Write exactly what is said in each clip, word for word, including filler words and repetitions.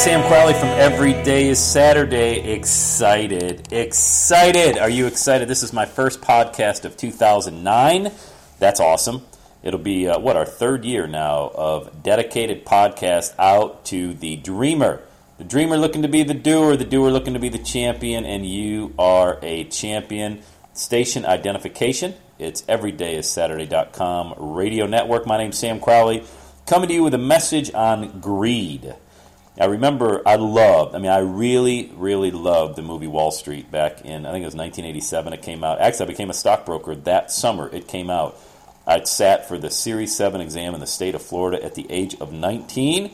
Sam Crowley from Every Day is Saturday. Excited. Excited. Are you excited? This is my first podcast of two thousand nine. That's awesome. It'll be, uh, what, our third year now of dedicated podcast out to the dreamer. The dreamer looking to be the doer, the doer looking to be the champion, and you are a champion. Station identification, it's everyday is saturday dot com radio network. My name's Sam Crowley, coming to you with a message on greed. I remember I loved, I mean, I really, really loved the movie Wall Street back in, I think it was nineteen eighty-seven it came out. Actually, I became a stockbroker that summer it came out. I'd sat for the Series seven exam in the state of Florida at the age of nineteen.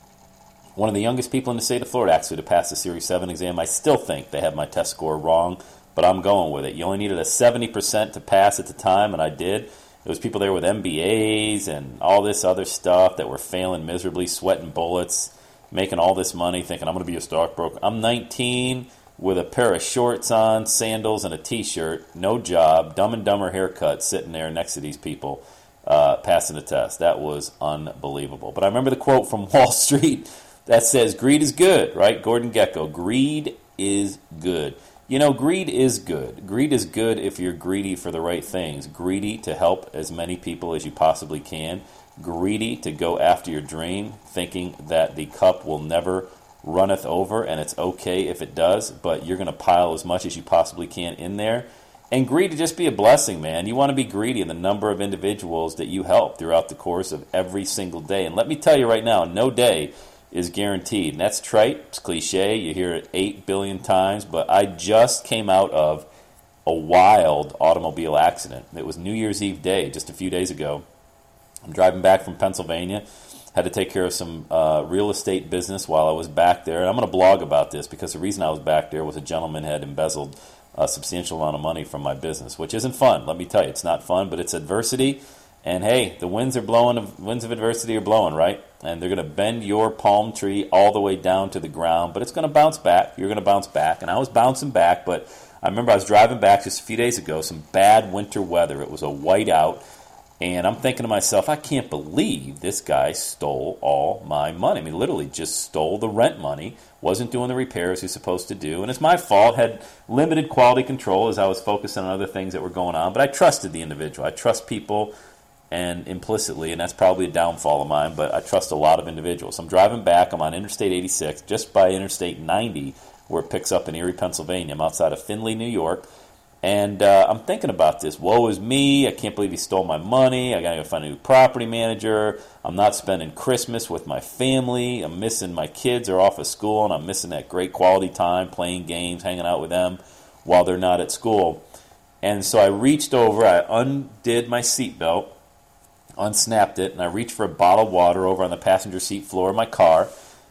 One of the youngest people in the state of Florida actually to pass the Series seven exam. I still think they have my test score wrong, but I'm going with it. You only needed a seventy percent to pass at the time, and I did. There was people there with M B As and all this other stuff that were failing miserably, sweating bullets, making all this money, thinking I'm going to be a stockbroker. I'm nineteen with a pair of shorts on, sandals, and a T-shirt, no job, Dumb and Dumber haircut, sitting there next to these people uh, passing the test. That was unbelievable. But I remember the quote from Wall Street that says, greed is good, right? Gordon Gekko, greed is good. You know, greed is good. Greed is good if you're greedy for the right things. Greedy to help as many people as you possibly can. Greedy to go after your dream, thinking that the cup will never runneth over, and it's okay if it does, but you're going to pile as much as you possibly can in there. And greed to just be a blessing, man. You want to be greedy in the number of individuals that you help throughout the course of every single day. And let me tell you right now, no day is guaranteed. And that's trite, it's cliche, you hear it eight billion times, but I just came out of a wild automobile accident. It was New Year's Eve day, just a few days ago. I'm driving back from Pennsylvania. Had to take care of some uh, real estate business while I was back there. And I'm going to blog about this because the reason I was back there was a gentleman had embezzled a substantial amount of money from my business, which isn't fun. Let me tell you, it's not fun, but it's adversity. And hey, the winds are blowing, winds of adversity are blowing, right? And they're going to bend your palm tree all the way down to the ground, but it's going to bounce back. You're going to bounce back. And I was bouncing back, but I remember I was driving back just a few days ago, some bad winter weather. It was a whiteout. And I'm thinking to myself, I can't believe this guy stole all my money. I mean, literally just stole the rent money, wasn't doing the repairs he's supposed to do. And it's my fault, had limited quality control as I was focusing on other things that were going on. But I trusted the individual. I trust people and implicitly, and that's probably a downfall of mine, but I trust a lot of individuals. I'm driving back. I'm on Interstate eighty-six, just by Interstate ninety, where it picks up in Erie, Pennsylvania. I'm outside of Findlay, New York. And uh, I'm thinking about this. Woe is me. I can't believe he stole my money. I got to go find a new property manager. I'm not spending Christmas with my family. I'm missing my kids are off of school, and I'm missing that great quality time playing games, hanging out with them while they're not at school. And so I reached over. I undid my seatbelt, unsnapped it, and I reached for a bottle of water over on the passenger seat floor of my car.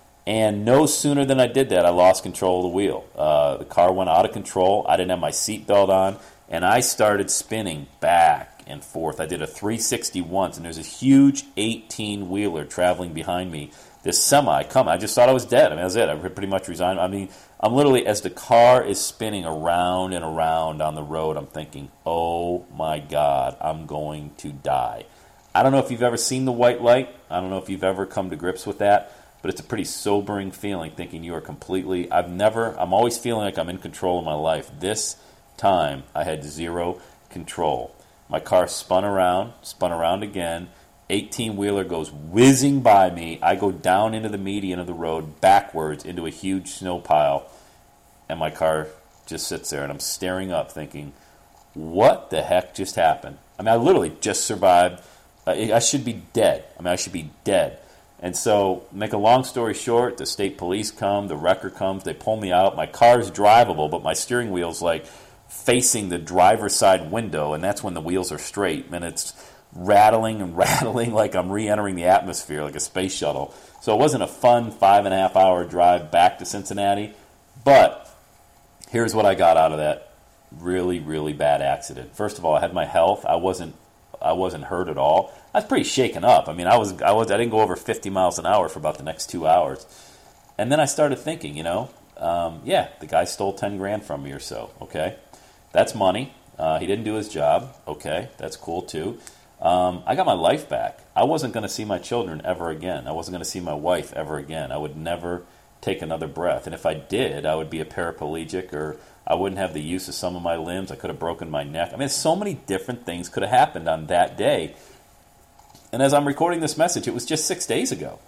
And no sooner than I did that, I lost control of the wheel. Uh, the car went out of control. I didn't have my seatbelt on, and I started spinning back and forth. I did a three sixty once, and there's a huge eighteen-wheeler traveling behind me. This semi coming. I just thought I was dead. I mean, that was it. I pretty much resigned. I mean, I'm literally, as the car is spinning around and around on the road, I'm thinking, oh, my God, I'm going to die. I don't know if you've ever seen the white light. I don't know if you've ever come to grips with that. But it's a pretty sobering feeling, thinking you are completely, I've never, I'm always feeling like I'm in control of my life. This time, I had zero control. My car spun around, spun around again. eighteen-wheeler goes whizzing by me. I go down into the median of the road, backwards into a huge snow pile. And my car just sits there, and I'm staring up, thinking, what the heck just happened? I mean, I literally just survived. I should be dead. I mean, I should be dead. And so, make a long story short, the state police come, the wrecker comes, they pull me out. My car's drivable, but my steering wheel's like facing the driver's side window, and that's when the wheels are straight. And it's rattling and rattling like I'm re-entering the atmosphere like a space shuttle. So it wasn't a fun five and a half hour drive back to Cincinnati, but here's what I got out of that really, really bad accident. First of all, I had my health. I wasn't I wasn't hurt at all. I was pretty shaken up. I mean, I was I was I didn't go over fifty miles an hour for about the next two hours. And then I started thinking, you know, um, yeah, the guy stole ten grand from me or so. Okay, that's money. Uh, he didn't do his job. Okay, that's cool too. Um, I got my life back. I wasn't going to see my children ever again. I wasn't going to see my wife ever again. I would never, take another breath. And if I did, I would be a paraplegic, or I wouldn't have the use of some of my limbs. I could have broken my neck. I mean, so many different things could have happened on that day. And as I'm recording this message, it was just six days ago.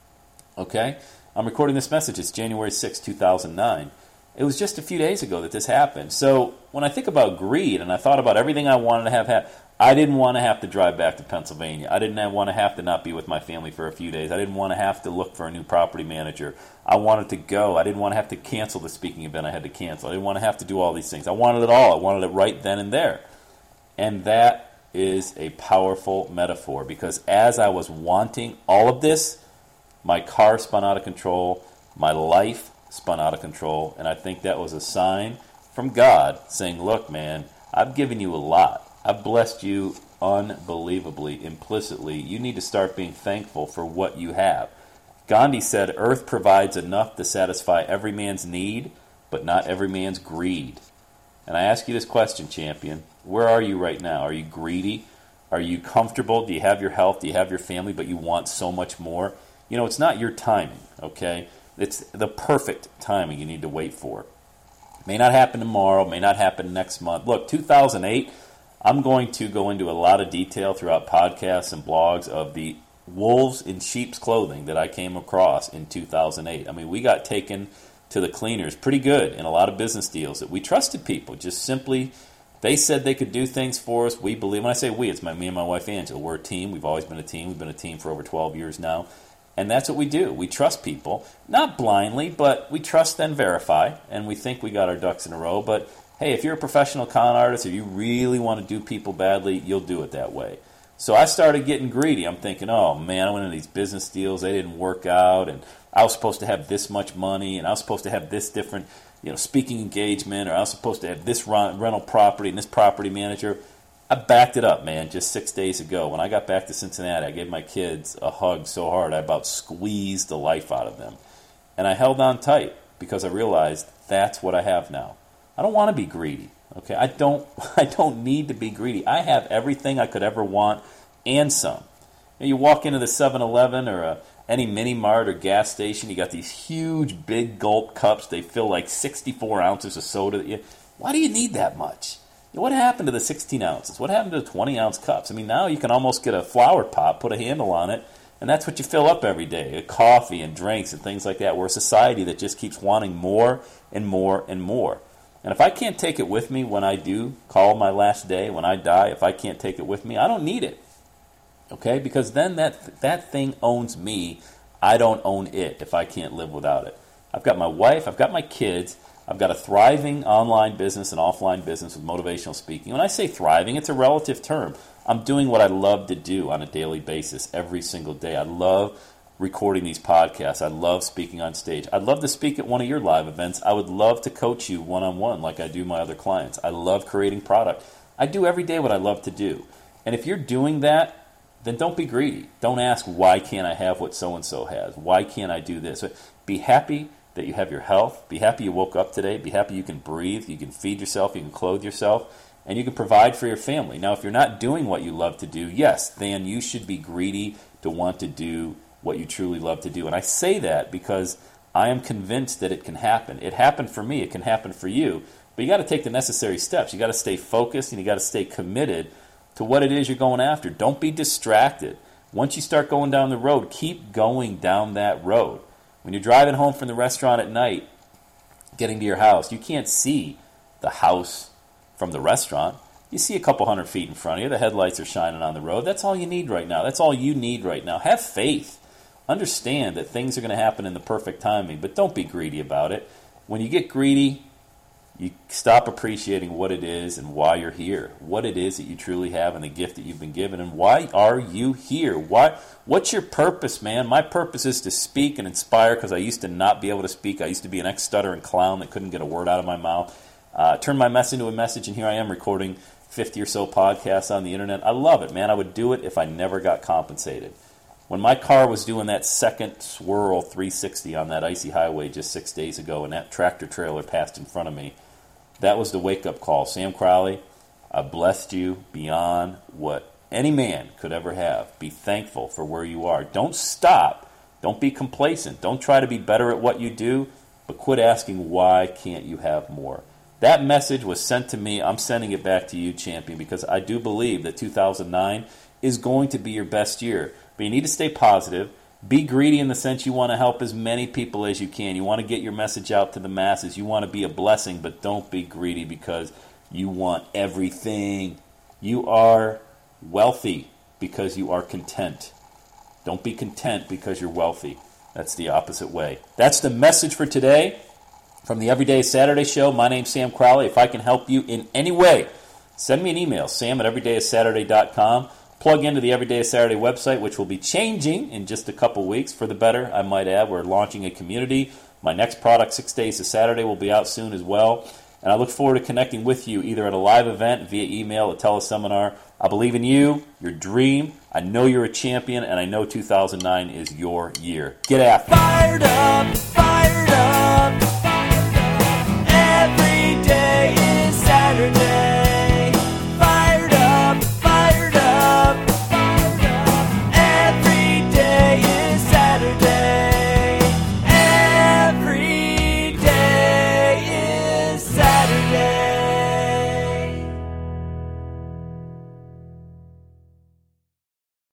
Okay? I'm recording this message. It's January sixth, two thousand nine. It was just a few days ago that this happened. So when I think about greed, and I thought about everything I wanted to have happen, I didn't want to have to drive back to Pennsylvania. I didn't want to have to not be with my family for a few days. I didn't want to have to look for a new property manager. I wanted to go. I didn't want to have to cancel the speaking event I had to cancel. I didn't want to have to do all these things. I wanted it all. I wanted it right then and there. And that is a powerful metaphor, because as I was wanting all of this, my car spun out of control. My life spun out of control. And I think that was a sign from God saying, look, man, I've given you a lot. I've blessed you unbelievably, implicitly. You need to start being thankful for what you have. Gandhi said, earth provides enough to satisfy every man's need, but not every man's greed. And I ask you this question, champion. Where are you right now? Are you greedy? Are you comfortable? Do you have your health? Do you have your family, but you want so much more? You know, it's not your timing, okay? It's the perfect timing you need to wait for. May not happen tomorrow, may not happen next month. Look, two thousand eight, I'm going to go into a lot of detail throughout podcasts and blogs of the wolves in sheep's clothing that I came across in two thousand eight. I mean, we got taken to the cleaners pretty good in a lot of business deals that we trusted people. Just simply, they said they could do things for us. We believe. When I say we, it's my, me and my wife Angela. We're a team. We've always been a team. We've been a team for over twelve years now. And that's what we do. We trust people, not blindly, but we trust then verify, and we think we got our ducks in a row. But hey, if you're a professional con artist, if you really want to do people badly, you'll do it that way. So I started getting greedy. I'm thinking, oh man, I went into these business deals, they didn't work out, and I was supposed to have this much money, and I was supposed to have this different, you know, speaking engagement, or I was supposed to have this rental property and this property manager. I backed it up, man, just six days ago. When I got back to Cincinnati, I gave my kids a hug so hard I about squeezed the life out of them. And I held on tight because I realized that's what I have now. I don't want to be greedy, okay? I don't I don't need to be greedy. I have everything I could ever want and some. You know, you walk into the seven eleven or a, any mini mart or gas station, you got these huge, big gulp cups. They fill like sixty-four ounces of soda. Why do you need that much? What happened to the sixteen ounces? What happened to the twenty-ounce cups? I mean, now you can almost get a flower pot, put a handle on it, and that's what you fill up every day, coffee and drinks and things like that. We're a society that just keeps wanting more and more and more. And if I can't take it with me when I do call my last day, when I die, if I can't take it with me, I don't need it, okay? Because then that that thing owns me. I don't own it if I can't live without it. I've got my wife. I've got my kids. I've got a thriving online business and offline business with motivational speaking. When I say thriving, it's a relative term. I'm doing what I love to do on a daily basis every single day. I love recording these podcasts. I love speaking on stage. I'd love to speak at one of your live events. I would love to coach you one-on-one like I do my other clients. I love creating product. I do every day what I love to do. And if you're doing that, then don't be greedy. Don't ask, why can't I have what so-and-so has? Why can't I do this? Be happy that you have your health. Be happy you woke up today. Be happy you can breathe, you can feed yourself, you can clothe yourself, and you can provide for your family. Now, if you're not doing what you love to do, yes, then you should be greedy to want to do what you truly love to do. And I say that because I am convinced that it can happen. It happened for me. It can happen for you. But you got to take the necessary steps. You got to stay focused, and you got to stay committed to what it is you're going after. Don't be distracted. Once you start going down the road, keep going down that road. When you're driving home from the restaurant at night, getting to your house, you can't see the house from the restaurant. You see a couple hundred feet in front of you. The headlights are shining on the road. That's all you need right now. That's all you need right now. Have faith. Understand that things are going to happen in the perfect timing, but don't be greedy about it. When you get greedy, you stop appreciating what it is and why you're here, what it is that you truly have and the gift that you've been given, and why are you here? Why? What's your purpose, man? My purpose is to speak and inspire, because I used to not be able to speak. I used to be an ex-stuttering clown that couldn't get a word out of my mouth. Uh, turn my mess into a message, and here I am recording fifty or so podcasts on the internet. I love it, man. I would do it if I never got compensated. When my car was doing that second swirl three sixty on that icy highway just six days ago, and that tractor trailer passed in front of me, that was the wake-up call. Sam Crowley, I blessed you beyond what any man could ever have. Be thankful for where you are. Don't stop. Don't be complacent. Don't try to be better at what you do, but quit asking why can't you have more. That message was sent to me. I'm sending it back to you, champion, because I do believe that two thousand nine is going to be your best year. But you need to stay positive. Be greedy in the sense you want to help as many people as you can. You want to get your message out to the masses. You want to be a blessing, but don't be greedy because you want everything. You are wealthy because you are content. Don't be content because you're wealthy. That's the opposite way. That's the message for today from the Everyday Saturday Show. My name's Sam Crowley. If I can help you in any way, send me an email, sam at everyday saturday dot com. Plug into the Everyday Saturday website, which will be changing in just a couple weeks for the better, I might add. We're launching a community. My next product, Six Days to Saturday, will be out soon as well. And I look forward to connecting with you either at a live event, via email, a teleseminar. I believe in you, your dream. I know you're a champion, and I know two thousand nine is your year. Get after it. Fired up.